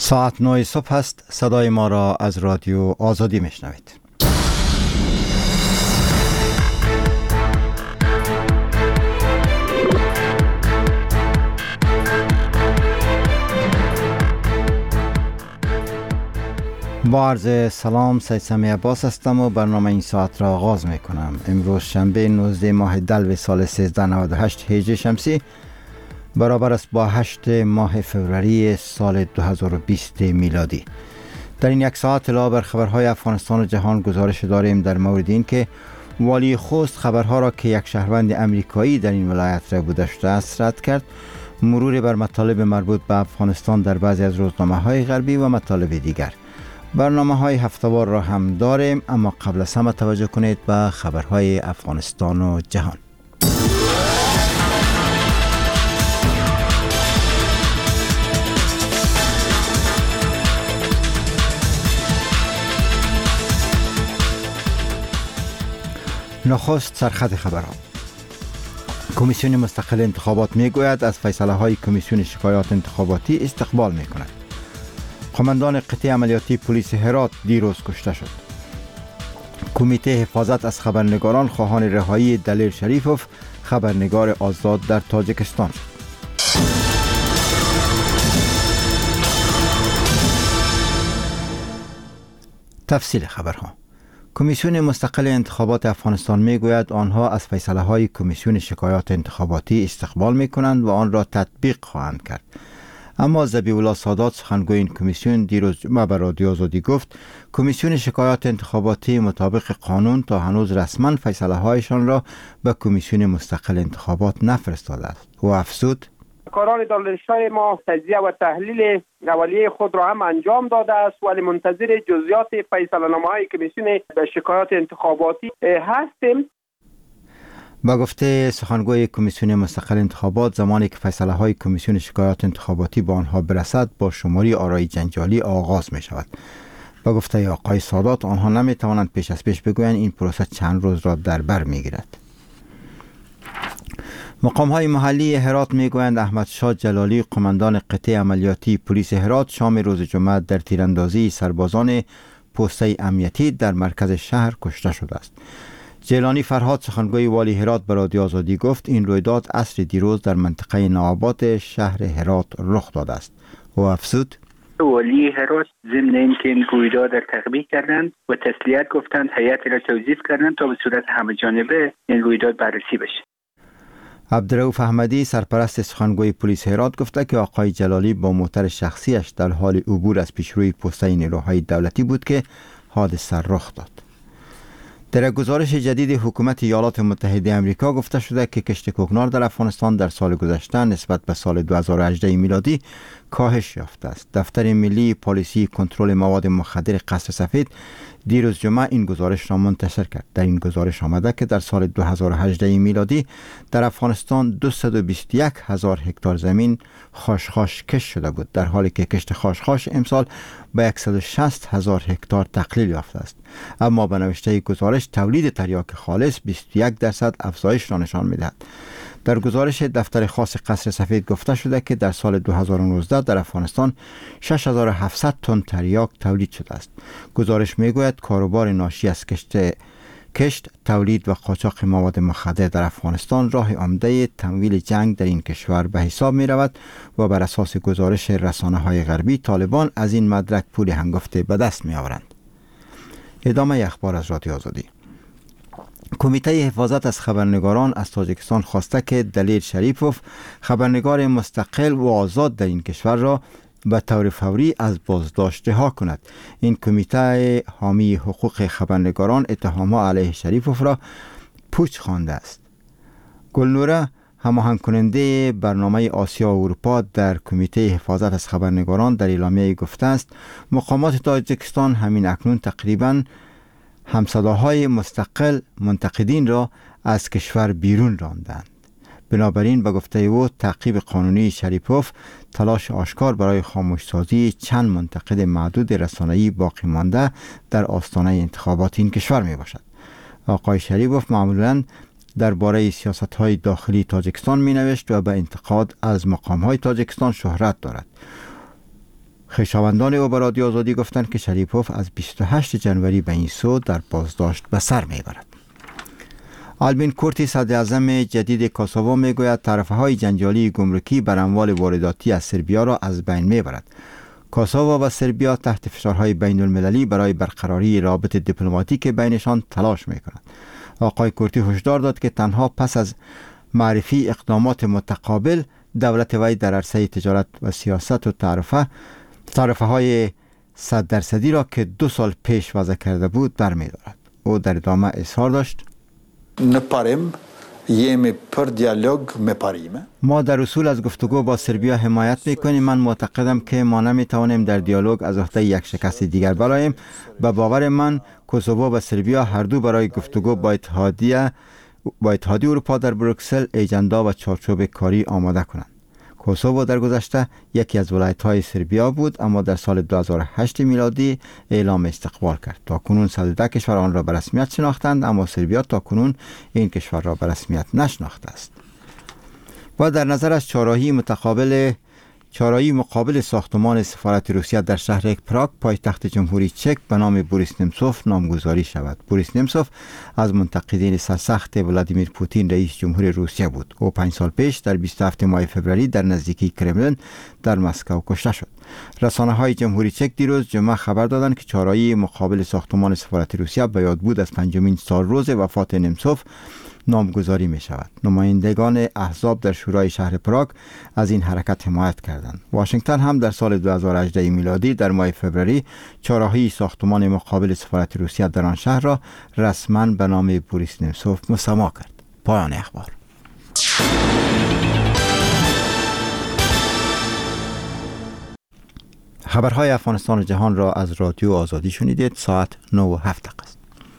ساعت 9 صبح است. صدای ما را از رادیو آزادی میشنوید. با عرض سلام، سید سمی عباس هستم و برنامه این ساعت را آغاز می کنم. امروز شنبه 19 ماه دلو سال 1398 هجری شمسی برابر است با 8 ماه فوریه سال 2020 میلادی. در این یک ساعت علاوه بر خبرهای افغانستان و جهان گزارش داریم در مورد این که والی خوست خبرها را که یک شهروند امریکایی در این ولایت را بوده شده است رد کرد، مرور بر مطالب مربوط به افغانستان در بعضی از روزنامه‌های غربی و مطالب دیگر. برنامه‌های هفته‌وار را هم داریم، اما قبل از همه توجه کنید به خبرهای افغانستان و جهان. نخست سرخط خبرها. کمیسیون مستقل انتخابات میگوید از فیصله های کمیسیون شکایات انتخاباتی استقبال میکند. قماندان قطعه عملیاتی پلیس هرات دیروز کشته شد. کمیته حفاظت از خبرنگاران خواهان رهایی دلیر شریفوف خبرنگار آزاد در تاجیکستان شد. تفصیل خبرها. کمیسیون مستقل انتخابات افغانستان میگوید آنها از فیصله های کمیسیون شکایات انتخاباتی استقبال میکنند و آن را تطبیق خواهند کرد. اما ذبیح الله سادات سخنگوی این کمیسیون دیروز جمعه به رادیو آزادی گفت کمیسیون شکایات انتخاباتی مطابق قانون تا هنوز رسما فیصله هایشان را به کمیسیون مستقل انتخابات نفرستاده است. او افزود کاران دانشگاه ما تجزیه و تحلیل اولیه خود را هم انجام داده است، ولی منتظر جزئیات فیصله نامه‌های کمیسیون شکایات انتخاباتی هستیم. با گفته سخنگوی کمیسیون مستقل انتخابات زمانی که فیصله های کمیسیون شکایات انتخاباتی به آنها برسد با شماری آرای جنجالی آغاز می شود. با گفته آقای سادات آنها نمی توانند پیش از پیش بگویند این پروسه چند روز را در بر می گیرد. مقام های محلی هرات می گویند احمد شاه جلالی قماندان قطعه عملیاتی پلیس هرات شام روز جمعه در تیراندازی سربازان پسته امنیتی در مرکز شهر کشته شده است. جیلانی فرهاد سخنگوی والی هرات به رادیو آزادی گفت این رویداد عصر دیروز در منطقه نوآباد شهر هرات رخ داده است. او افزود والی هرات ضمن اینکه این رویداد را تقبیح کردند و تسلیت گفتند هیئت را توظیف کردند تا به صورت همه جانبه این رویداد بررسی بشه. عبدالرؤوف احمدی سرپرست سخنگوی پلیس هرات گفته که آقای جلالی با موتر شخصیش در حال عبور از پیشروی پسته نیروهای دولتی بود که حادثه رخ داد. در گزارش جدید حکومت ایالات متحده آمریکا گفته شده که کشت کوکنار در افغانستان در سال گذشته نسبت به سال 2018 میلادی کاهش یافته است. دفتر ملی پالیسی کنترل مواد مخدر قصر سفید دیروز جمعه این گزارش را منتشر کرد. در این گزارش آمده که در سال 2018 میلادی در افغانستان 221,000 هکتار زمین خاشخاش کش شده بود، در حالی که کشت خاشخاش امسال به 160,000 هکتار تقلیل یافته است. اما به نوشته گزارش تولید تریاک خالص 21% افزایش را نشان می‌دهد. در گزارش دفتر خاص قصر سفید گفته شده که در سال 2019 در افغانستان 6,700 تن تریاک تولید شده است. گزارش میگوید کاروبار ناشی از کشت، تولید و قاچاق مواد مخدر در افغانستان راه عمده تمویل جنگ در این کشور به حساب می رود و بر اساس گزارش رسانه‌های غربی طالبان از این مدرک پول هنگفته به دست می آورند. ادامه اخبار از رادیو آزادی. کمیته حفاظت از خبرنگاران از تاجیکستان خواسته که دلیر شریفوف خبرنگار مستقل و آزاد در این کشور را به طور فوری از بازداشت رها کند. این کمیته حامی حقوق خبرنگاران اتهامات علیه شریفوف را پوچ خوانده است. گلنوره هماهنگ کننده برنامه آسیا و اروپا در کمیته حفاظت از خبرنگاران در اعلامیه گفته است مقامات تاجیکستان همین اکنون تقریباً همصداهای مستقل منتقدین را از کشور بیرون راندند. بنابراین به گفته او تعقیب قانونی شریفوف تلاش آشکار برای خاموشسازی چند منتقد معدود رسانه‌ای باقی مانده در آستانه انتخابات این کشور می باشد. آقای شریفوف معمولاً درباره سیاست‌های داخلی تاجیکستان می‌نوشت و به انتقاد از مقام‌های تاجیکستان شهرت دارد. خویشاوندان او به رادیو آزادی گفتند که شریپوف از 28 جنوری به این سو در بازداشت به سر میبرد. آلبین کورتی صدر اعظم جدید کوسوو میگوید طرفهای جنجالی گمرکی بر اموال وارداتی از سربیا را از بین میبرد. کوسوو و سربیا تحت فشارهای بین المللی برای برقراری رابط دیپلماتیک بینشان تلاش میکنند. آقای کورتی هشدار داد که تنها پس از معرفی اقدامات متقابل دولت وی در عرصه تجارت و سیاست و تعرفه های 100% را که 2 سال پیش وضع کرده بود برمی‌دارد. او در ادامه اظهار داشت: ما در اصول از گفتگو با سربیا حمایت میکنیم. من معتقدم که ما نمیتوانیم در دیالوگ از عهده یک شکست دیگر برآییم. به باور من کوسوو و سربیا هر دو برای گفتگو با اتحادیه اروپا در بروکسل ایجندا و چارچوب کاری آماده کنند. کوسوو در گذشته یکی از ولایت‌های سربیا بود، اما در سال 2008 میلادی اعلام استقلال کرد. تاکنون 110 کشور آن را به رسمیت شناختند، اما سربیا تاکنون این کشور را به رسمیت نشناخته است. و در نظرش چارایی مقابل ساختمان سفارت روسیه در شهر پراگ پایتخت جمهوری چک به نام بوریس نمسوف نامگذاری شود. بوریس نمسوف از منتقدین سرسخت ولادیمیر پوتین رئیس جمهور روسیه بود. او 5 سال پیش در 27 ماه فوریه در نزدیکی کرملین در مسکو کشته شد. رسانه‌های جمهوری چک دیروز جمعه خبر دادند که چارایی مقابل ساختمان سفارت روسیه به یاد بود از 5مین سالروز وفات نمسوف نامگذاری می شود. نمایندگان احزاب در شورای شهر پراگ از این حرکت حمایت کردند. واشنگتن هم در سال 2018 میلادی در ماه فوریه چهارراهی ساختمان مقابل سفارت روسیه در آن شهر را رسما به نام بوریس نمسوف مسما کرد. پایان اخبار. خبرهای افغانستان و جهان را از رادیو آزادی شنیدید. ساعت 9:07 است.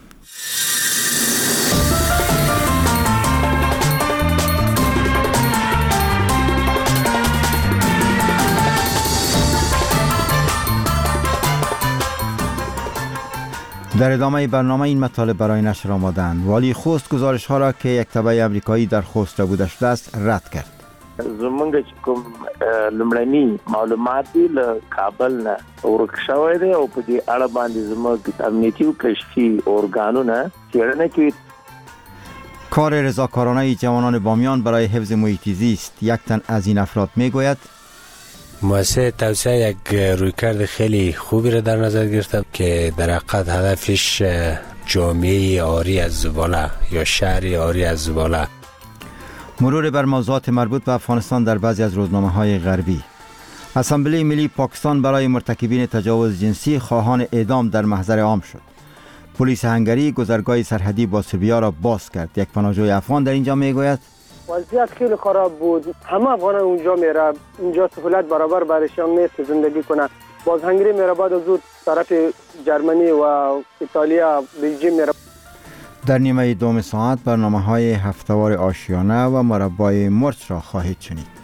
در ادامه برنامه این مطالب برای نشر آمدند. والی خوست گزارش ها را که یک تبع امریکایی در خوست را بوده شده است رد کرد. زمونږ چې کوم لومړني معلومات له کابل نه ورک شوی دی او په دې اړه باندې زموږ امنیتي او کشفي ارګانونه څېړنه کوي. کار رضاکارانه جوانان بامیان برای حفظ محیط زیست. یک تن از این افراد میگوید مؤسسه توسعه یک رویکرد خیلی خوبی را در نظر گرفته که در حقیقت هدفش جامعه عاری از زباله یا شهری عاری از زباله. مرور بر موضوعات مربوط به افغانستان در بعضی از روزنامه‌های غربی. اسامبله ملی پاکستان برای مرتکبین تجاوز جنسی خواهان اعدام در محضر عام شد. پلیس هنگری گذرگاه سرحدی با سربیا را باز کرد. یک پناهجوی افغان در اینجا میگوید وضعیت خیلی خراب بود. همه افغانان اونجا میره، اینجا سهولت برابر برایشان نیست زندگی کنه. باز هنگری میره، بعد از اون طرف جرمنی و ایتالیا بلژیم میره. در نیمه دوم ساعت برنامه‌های هفته‌وار آشیانه و مربای مرچ را خواهید شنید.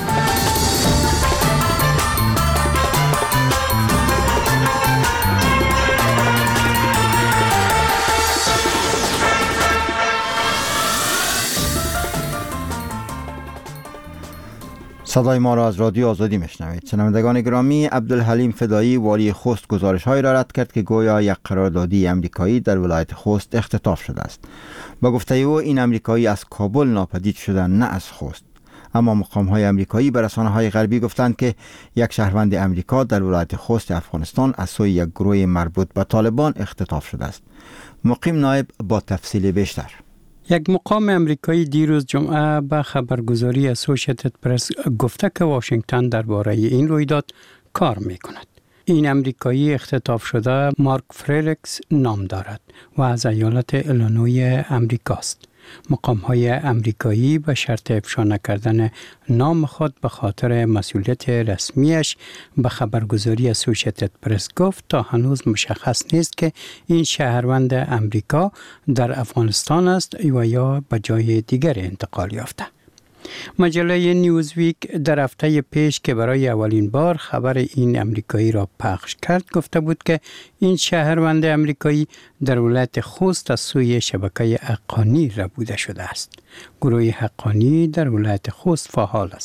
صدای ما را از رادیو آزادی میشنوید. شنوندگان گرامی، عبدالحلیم فدایی والی خوست گزارش‌هایی را رد کرد که گویا یک قراردادی امریکایی در ولایت خوست اختطاف شده است. با گفته او این امریکایی از کابل ناپدید شده، نه از خوست. اما مقام‌های امریکایی به رسانه‌های غربی گفتند که یک شهروند امریکا در ولایت خوست افغانستان از سوی یک گروه مربوط به طالبان اختطاف شده است. مقیم نایب با تفصیل بیشتر. یک مقام امریکایی دیروز جمعه به خبرگزاری اسوسییتد پرس گفته که واشنگتن درباره این رویداد کار می‌کند. این امریکایی اختطاف شده مارک فریلکس نام دارد و از ایالت ایلینوی امریکاست. مقام‌های امریکایی به شرط افشا نکردن نام خود به خاطر مسئولیت رسمیش به خبرگزاری اسوسییتد پرس گفت تا هنوز مشخص نیست که این شهروند امریکا در افغانستان است و یا به جای دیگر انتقال یافته. مجله نیوزویک در هفته پیش که برای اولین بار خبر این امریکایی را پخش کرد گفته بود که این شهروند امریکایی در ولایت خوست از سوی شبکه حقانی ربوده شده است. گروه حقانی در ولایت خوست فعال است.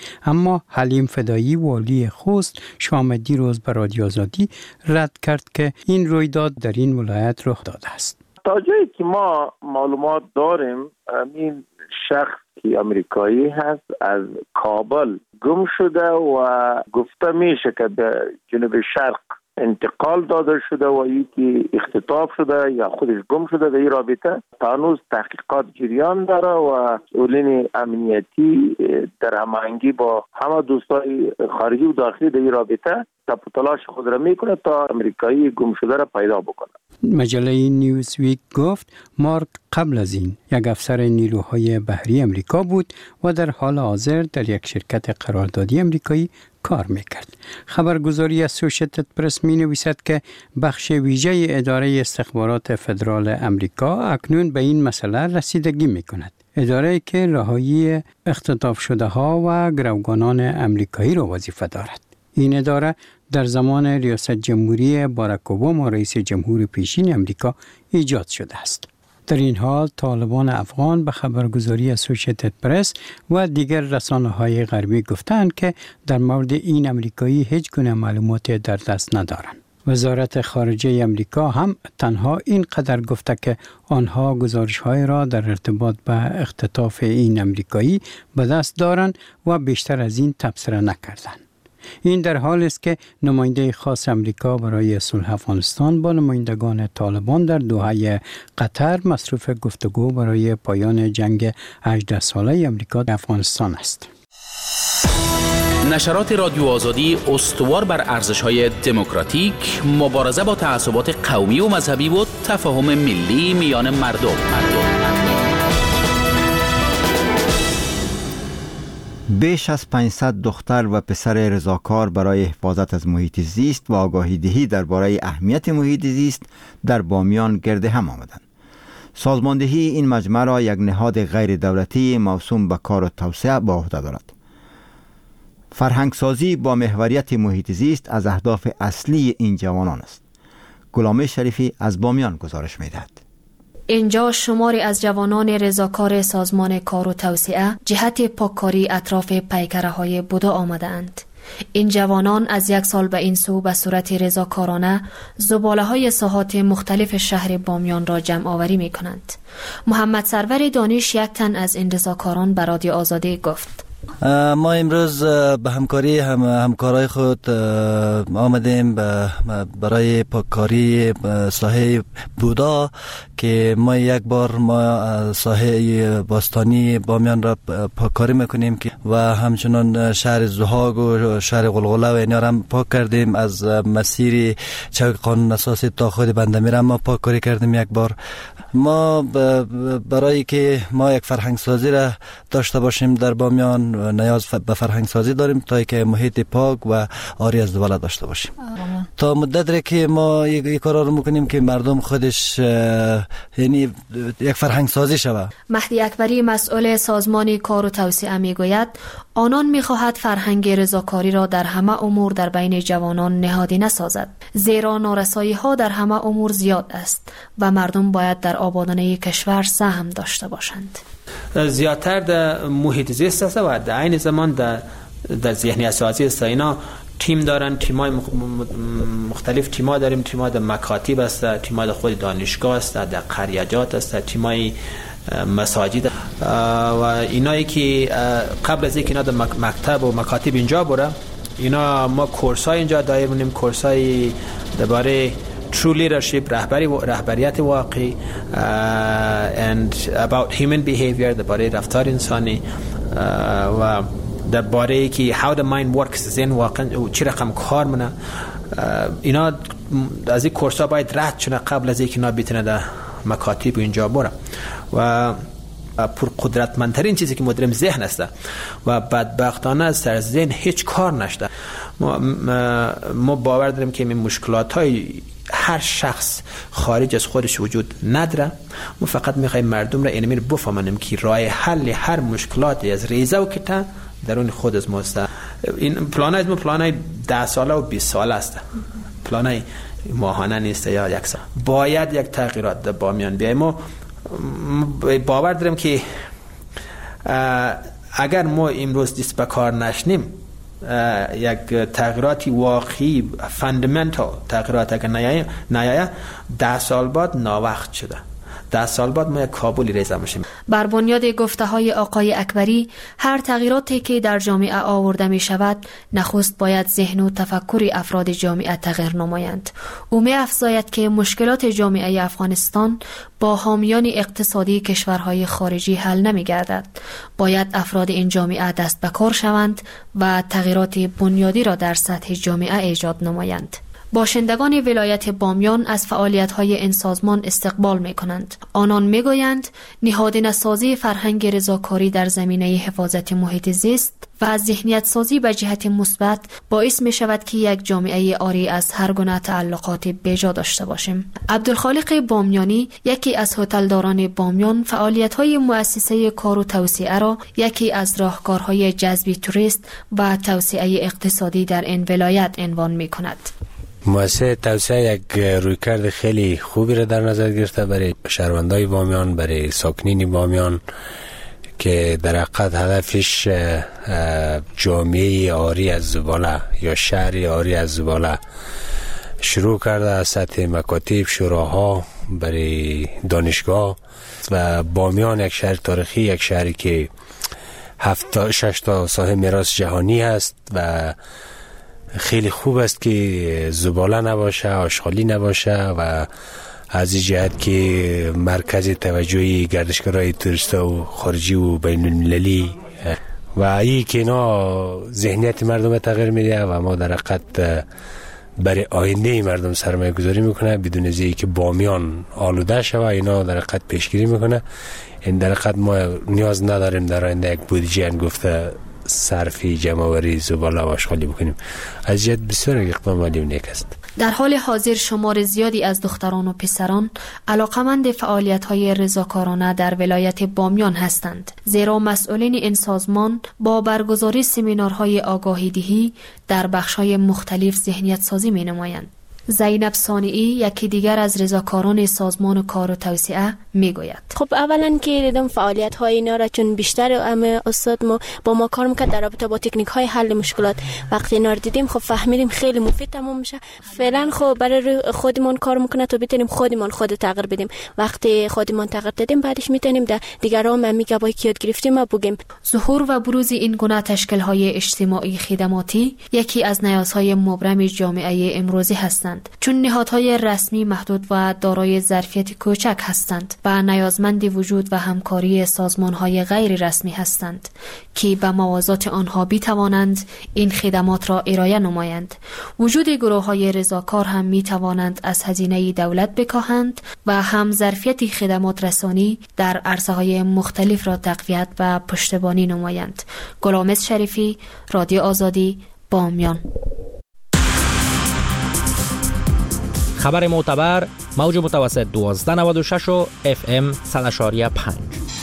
اما حلیم فدایی والی خوست شام دیروز به رادیو آزادی رد کرد که این رویداد در این ولایت رخ داده است. تا جایی که ما معلومات داریم این شخص که امریکایی هست از کابل گم شده و گفته میشه که به جنوب شرق انتقال داده شده و یکی اختطاف شده یا خودش گم شده. در این رابطه تا هنوز تحقیقات جریان داره و مسئولین امنیتی در هماهنگی با همه دوستای خارجی و داخلی در این رابطه تلاش خود را میکنه تا امریکایی گم شده را پیدا بکنه. مجله نیوزویک گفت مارک قبل از این یک افسر نیروهای بحری امریکا بود و در حال حاضر در یک شرکت قراردادی امریکایی کار میکرد. خبرگزاری اسوشیتد پرس می نویسد که بخش ویژه اداره استخبارات فدرال امریکا اکنون به این مسئله رسیدگی میکند. اداره که رهایی اختطاف شده ها و گروگانان امریکایی را وظیفه دارد. این اداره در زمان ریاست جمهوری باراک اوباما رئیس جمهور پیشین امریکا ایجاد شده است. در این حال طالبان افغان به خبرگزاری اسوشیتد پرس و دیگر رسانه‌های غربی گفتند که در مورد این امریکایی هیچ گونه معلوماتی در دست ندارند. وزارت خارجه امریکا هم تنها این قدر گفته که آنها گزارش‌های را در ارتباط به اختطاف این امریکایی به دست دارند و بیشتر از این تبصره نکردند. این در حالی است که نماینده خاص امریکا برای صلح افغانستان با نمایندگان طالبان در دوحه قطر مصروف گفتگو برای پایان جنگ 18 ساله امریکا در افغانستان است. نشرات رادیو آزادی استوار بر ارزش‌های دموکراتیک، مبارزه با تعصبات قومی و مذهبی و تفاهم ملی میان مردم. بیش از 500 دختر و پسر رضاکار برای حفاظت از محیط زیست و آگاهی دهی درباره اهمیت محیط زیست در بامیان گرد هم آمدند. سازماندهی این مجمع را یک نهاد غیر دولتی موسوم به کار و توسعه به عهده دارد. فرهنگسازی با محوریت محیط زیست از اهداف اصلی این جوانان است. غلام شریفی از بامیان گزارش می‌دهد. اینجا شماری از جوانان رضاکار سازمان کار و توسعه جهت پاککاری اطراف پیکره‌های بودا آمدند. این جوانان از یک سال به این سو به صورت رضاکارانه زباله‌های ساحات مختلف شهر بامیان را جمع آوری می کنند. محمد سرور دانش یک تن از این رضاکاران به رادیو آزادی گفت: ما امروز به همکاری همکارای خود آمدیم برای پاککاری ساحه بودا که ما یک بار ساحه باستانی بامیان را پاککاری میکنیم و همچنان شهر زهاگ و شهر غلغله و اینا را هم پاک کردیم. از مسیر چوک قانون اساسی تا خود بندمیر هم ما پاککاری کردیم یک بار. ما برای که ما یک فرهنگ سازی را داشته باشیم در بامیان نیاز به فرهنگ سازی داریم تا که محیط پاک و آری از زباله داشته باشیم. تا مدت که ما یک کارا رو میکنیم که مردم خودش یعنی یک فرهنگ سازی شود. مهدی اکبری مسئول سازمان کار و توسعه میگوید آنان میخواهد فرهنگ رضاکاری را در همه امور در بین جوانان نهادی نسازد، زیرا نارسایی ها در همه امور زیاد است و مردم باید در آبادانی کشور سهم داشته باشند. زیادتر در محیط زیست است و در این زمان در ذهنیت سازی است. اینا تیم دارن، تیمای مختلف تیما داریم، تیما در مکاتب است، تیما در خود دانشگاه است، در قریجات است، تیمای مساجد و اینایی که قبل از اینکه اینا در مکتب و مکاتب اینجا بره، اینا ما کورسای اینجا دایر بودیم، کورسای درباره true leadership، رهبریت واقعی and about human behavior، درباره رفتار انسانی و درباره که how the mind works، ذهن واقعا چه رقم کار منه. اینا از این کورس‌ها باید رد شونه قبل از اینکه اینا بتونه در مکاتب اینجا بره و پر قدرتمندترین چیزی که مدرم ذهن است و بدبختانه از سر ذهن هیچ کار نشده. ما باور داریم که این مشکلات‌های هر شخص خارج از خودش وجود نداره. ما فقط میخوایم مردم را اینمی رو بفهمانیم که راه حل هر مشکلاتی از ریزه و کته درون خود از ماست. این پلانای 10 ساله و 20 ساله است، پلانای ماهانه نیست یا یک سال. باید یک تغییرات در بامیان بیایم. ما باور داریم که اگر ما امروز دست به کار نشنیم، یک تغییراتی واقعی فاندامنتال تغییرات اگر نیاید 10 سال بعد ناوقت شده. 10 سال بعد ما یک کابلی ریزه میشیم. بر بنیاد گفته های آقای اکبری، هر تغییراتی که در جامعه آورده می شود نخست باید ذهن و تفکر افراد جامعه تغییر نمایند. او می افزاید که مشکلات جامعه افغانستان با حامیان اقتصادی کشورهای خارجی حل نمی گردد. باید افراد این جامعه دست به کار شوند و تغییرات بنیادی را در سطح جامعه ایجاد نمایند. باشندگان ولایت بامیان از فعالیت‌های این سازمان استقبال می‌کنند. آنان می‌گویند نهادینه سازی فرهنگ رضاکاری در زمینه حفاظت محیط زیست و ذهنیت سازی به جهت مثبت باعث می‌شود که یک جامعه عاری از هر گونه تعلقات بیجا داشته باشیم. عبدالخالق بامیانی، یکی از هتلداران بامیان، فعالیت‌های مؤسسه کار و توسعه را یکی از راهکارهای جذب توریست و توسعه اقتصادی در این ولایت عنوان می‌کند. مؤسسه توسعه یک رویکرد خیلی خوبی را در نظر گرفته برای شهروندای بامیان، برای ساکنین بامیان که در حقیقت هدفش جامعه عاری از زباله یا شهری عاری از زباله شروع کرده از سطح مکاتب، شوراها، برای دانشگاه. و بامیان یک شهر تاریخی، یک شهری که 6 تا ساحه میراث جهانی هست و خیلی خوب است که زباله نباشه، آشغالی نباشه و از این جهت که مرکز توجهی گردشگرای توریست و خارجی و بین المللی و این که اینا ذهنیت مردم تغییر میده و ما در حقیقت برای آینده مردم سرمایه گذاری میکنه بدون از اینکه بامیان آلوده شوه. اینا در حقیقت پیشگیری میکنه. این در حقیقت ما نیاز نداریم در آینده یک بودجه گفته صرفی جمع‌آوری زباله و آشغالی بکنیم. از جهت بسیار اقدام عالی و نیک است. در حال حاضر شمار زیادی از دختران و پسران علاقمند فعالیت‌های رضاکارانه در ولایت بامیان هستند، زیرا مسئولین این سازمان با برگزاری سمینارهای آگاهی‌دهی در بخش‌های مختلف ذهنیت سازی می‌نمایند. زینب صانعی، یکی دیگر از رضاکاران سازمان کار و توسعه، میگوید خب اولا که دیدم فعالیت های اینا را چون بیشتر استاد ما با ما کار میکرد در رابطه با تکنیک های حل مشکلات، وقتی اینا رو دیدیم خب فهمیدیم خیلی مفید تمام میشه. فعلا خب برای خودمون کار میکنه تا بتونیم خودمون خود تغییر بدیم. وقتی خودمون تغییر دادیم بعدش میتونیم در دیگران هم میگه با یاد گرفتیم و بگیم. ظهور و بروز این گونه تشکیل های اجتماعی خدماتی یکی از نیازهای مبرم جامعه امروزی هستند، چون نهادهای رسمی محدود و دارای ظرفیت کوچک هستند و نیازمند وجود و همکاری سازمانهای غیر رسمی هستند که به موازات آنها بیتوانند این خدمات را ارائه نمایند. وجود گروه‌های رضاکار هم میتوانند از هزینه دولت بکاهند و هم ظرفیت خدمات رسانی در عرصه‌های مختلف را تقویت و پشتیبانی نمایند. گلامز شریفی، رادیو آزادی، بامیان. خبر معتبر، موج متوسط 1296 و FM 100.5.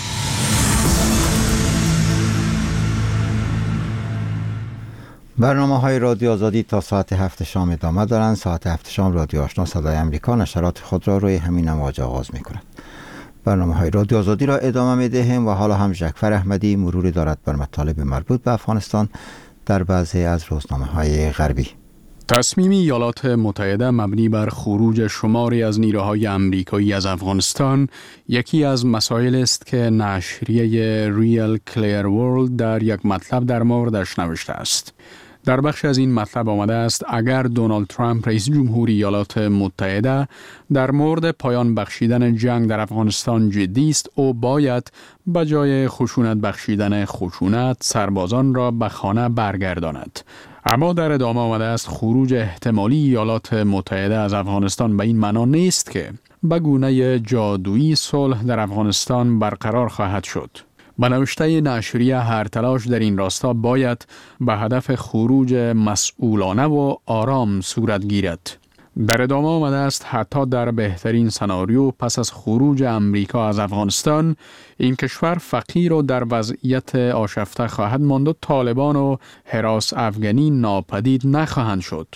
برنامه‌های رادیو آزادی تا ساعت 7 شام ادامه دارند. ساعت 7 شام رادیو آشنا صدای امریکا نشرات خود را روی همین امواج آغاز می‌کند. برنامه‌های رادیو آزادی را ادامه می‌دهیم و حالا هم جعفر احمدی مروری دارد بر مطالب مربوط به افغانستان در بعضی از روزنامه‌های غربی. تصمیم ایالات متحده مبنی بر خروج شماری از نیروهای امریکایی از افغانستان یکی از مسائل است که نشریه ریل کلیر ورلد در یک مطلب در موردش نوشته است. در بخش از این مطلب آمده است اگر دونالد ترامپ رئیس جمهوری ایالات متحده در مورد پایان بخشیدن جنگ در افغانستان جدی است، او باید به جای خشونت بخشیدن خشونت سربازان را به خانه برگرداند. اما در ادامه آمده است خروج احتمالی ایالات متحده از افغانستان به این معنا نیست که به گونه جادویی صلح در افغانستان برقرار خواهد شد. به نوشته نشریه هر تلاش در این راستا باید به هدف خروج مسئولانه و آرام صورت گیرد. در ادامه آمده است حتی در بهترین سناریو پس از خروج امریکا از افغانستان این کشور فقیر و در وضعیت آشفته خواهد ماند و طالبان و حراس افغانی ناپدید نخواهند شد.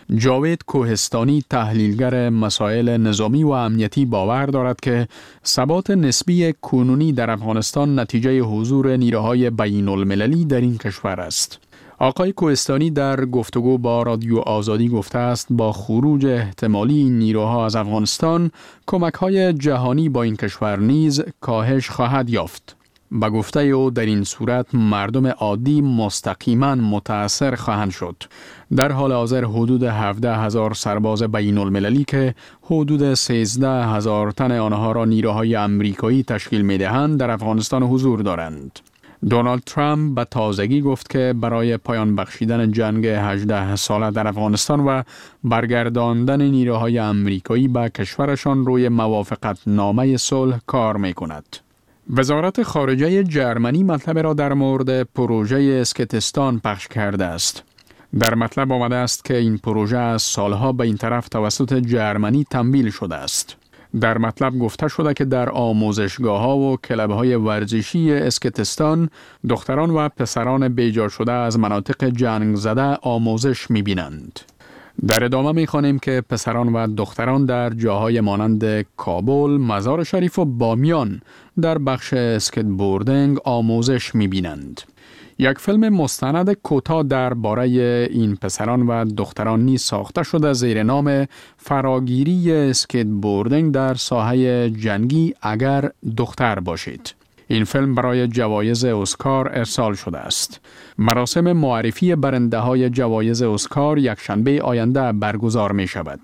جاوید کوهستانی تحلیلگر مسائل نظامی و امنیتی باور دارد که ثبات نسبی کنونی در افغانستان نتیجه حضور نیروهای بین المللی در این کشور است. آقای کوهستانی در گفتگو با رادیو آزادی گفته است با خروج احتمالی این نیروها از افغانستان کمک‌های جهانی با این کشور نیز کاهش خواهد یافت. به گفته او در این صورت مردم عادی مستقیما متاثر خواهند شد. در حال حاضر حدود 17,000 سرباز بین المللی که حدود 13,000 تن آنها را نیروهای آمریکایی تشکیل می‌دهند در افغانستان حضور دارند. دونالد ترامپ به تازگی گفت که برای پایان بخشیدن جنگ 18 ساله در افغانستان و برگرداندن نیروهای آمریکایی به کشورشان روی موافقت نامه صلح کار می‌کند. وزارت خارجه جرمنی مطلب را در مورد پروژه اسکتستان پخش کرده است. در مطلب آمده است که این پروژه از سالها به این طرف توسط جرمنی تمویل شده است. در مطلب گفته شده که در آموزشگاه‌ها و کلب‌های ورزشی اسکتستان دختران و پسران بیجا شده از مناطق جنگ زده آموزش می‌بینند. در ادامه می‌خوانیم که پسران و دختران در جاهای مانند کابل، مزار شریف و بامیان در بخش اسکیتبوردینگ آموزش می‌بینند. یک فیلم مستند کوتاه درباره این پسران و دختران نیز ساخته شده زیر نام فراگیری اسکیتبوردینگ در ساحه جنگی اگر دختر باشید. این فیلم برای جوایز اسکار ارسال شده است. مراسم معرفی برنده های جوایز اسکار یک شنبه آینده برگزار می شود.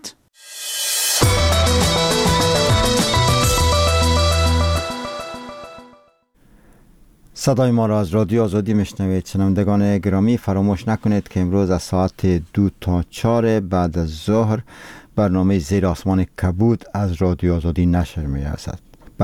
صدای ما را از رادیو آزادی میشنوید. شنوندگان گرامی، فراموش نکنید که امروز از ساعت 2 تا 4 بعد از ظهر برنامه زیر آسمان کبود از رادیو آزادی نشر می‌رسد.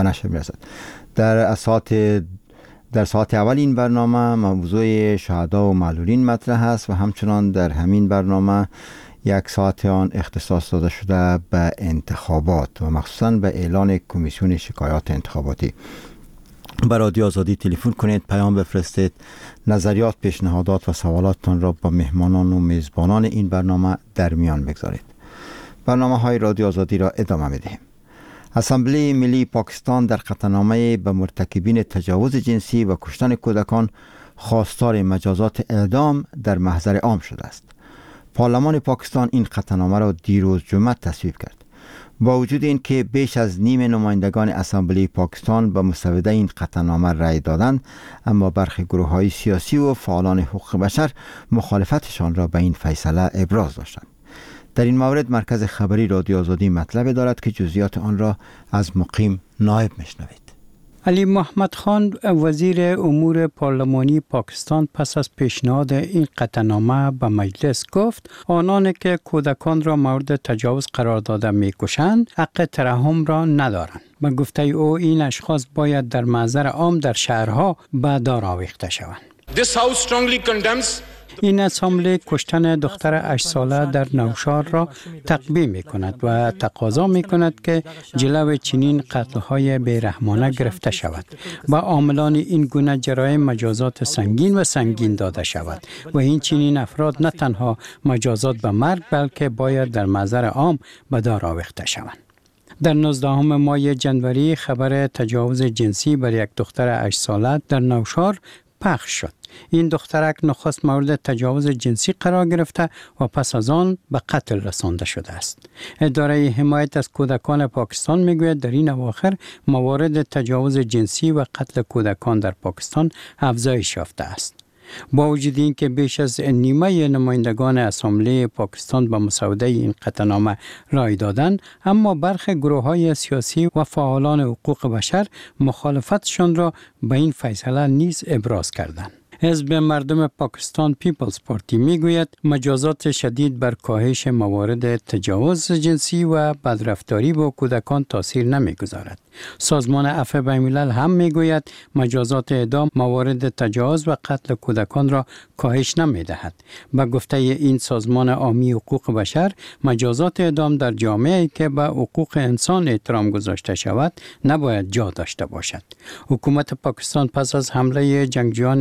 در ساعت اول این برنامه موضوع شهدا و معلولین مطرح است و همچنان در همین برنامه یک ساعت آن اختصاص داده شده به انتخابات و مخصوصاً به اعلان کمیسیون شکایات انتخاباتی. به رادیو آزادی تلفن کنید، پیام بفرستید، نظریات، پیشنهادات و سوالاتتان را با مهمانان و میزبانان این برنامه در میان بگذارید. برنامه های رادیو آزادی را ادامه میدهیم. اسامبلی ملی پاکستان در قطعنامه به مرتکبین تجاوز جنسی و کشتن کودکان خواستار مجازات اعدام در محضر عام شده است. پارلمان پاکستان این قطعنامه را دیروز جمعه تصویب کرد. با وجود این که بیش از نیم نمایندگان اسامبلی پاکستان به مسوده این قطعنامه رأی دادند، اما برخی گروه‌های سیاسی و فعالان حقوق بشر مخالفتشان را به این فیصله ابراز داشتند. در این مورد مرکز خبری رادیو آزادی مطلب دارد که جزئیات آن را از مقیم نایب میشنوید. علی محمد خان وزیر امور پارلمانی پاکستان پس از پیشنهاد این قطعنامه به مجلس گفت آنانی که کودکان را مورد تجاوز قرار داده میکشند حق ترحم را ندارند. به گفته او این اشخاص باید در محضر عام در شهرها به دار آویخته شوند. This house strongly condemns این اسامبلی کشتن دختر 8 ساله در نوشار را تقبیح می کند و تقاضا می کند که جلو چنین قتل‌های بیرحمانه گرفته شود و عاملان این گونه جرایم مجازات سنگین و سنگین داده شود و این چنین افراد نه تنها مجازات به مرگ بلکه باید در محضر عام به دار آویخته شوند. در 19 ماه جنوری خبر تجاوز جنسی بر یک دختر 8 ساله در نوشار پخش شد. این دخترک نخست مورد تجاوز جنسی قرار گرفته و پس از آن به قتل رسانده شده است. اداره حمایت از کودکان پاکستان میگوید در این اواخر موارد تجاوز جنسی و قتل کودکان در پاکستان افزایش یافته است. با وجود این که بیش از نیمه نمایندگان اسامبلی پاکستان به مسوده این قطعنامه رای دادند، اما برخی گروه‌های سیاسی و فعالان حقوق بشر مخالفتشان را به این فیصله نیز ابراز کردند. حزب مردم پاکستان پیپلز پارتی میگوید مجازات شدید بر کاهش موارد تجاوز جنسی و بدرفتاری با کودکان تاثیر نمیگذارد. سازمان عفو بین‌الملل هم میگوید مجازات اعدام موارد تجاوز و قتل کودکان را کاهش نمیدهد. به گفته این سازمان عامی حقوق بشر، مجازات اعدام در جامعه‌ای که به حقوق انسان احترام گذاشته شود نباید جا داشته باشد. حکومت پاکستان پس از حمله جنگجویان افراطی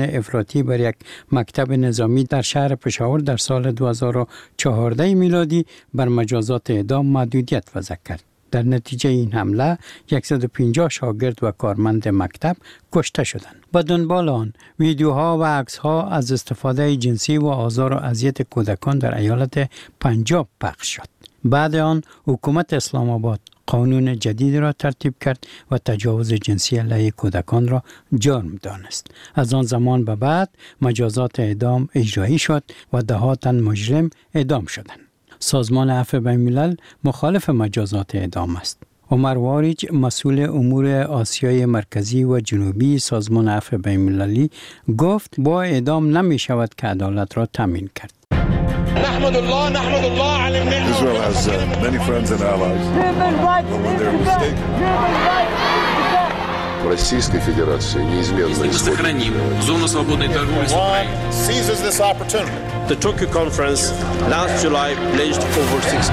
دعوتی بر یک مکتب نظامی در شهر پشاور در سال 2014 میلادی بر مجازات اعدام محدودیت وضع کرد. در نتیجه این حمله 150 شاگرد و کارمند مکتب کشته شدند. با دنبال آن ویدیوها و عکس‌ها از استفاده جنسی و آزار و اذیت کودکان در ایالت پنجاب پخش شد. بعد آن حکومت اسلام آباد قانون جدید را ترتیب کرد و تجاوز جنسی علیه کودکان را جرم دانست. از آن زمان به بعد مجازات اعدام اجرایی شد و ده‌ها تن مجرم اعدام شدند. سازمان عفو بین‌الملل مخالف مجازات اعدام است. عمر واریج مسئول امور آسیای مرکزی و جنوبی سازمان عفو بین‌المللی گفت با اعدام نمی شود که عدالت را تامین کرد. نحمد الله على النعمة. Israel has many friends and allies. When they're mistaken. В Российской Федерации неизменно сохраним зону свободной торговли с Украиной. Seizes this opportunity. The Tokyo conference last July pledged over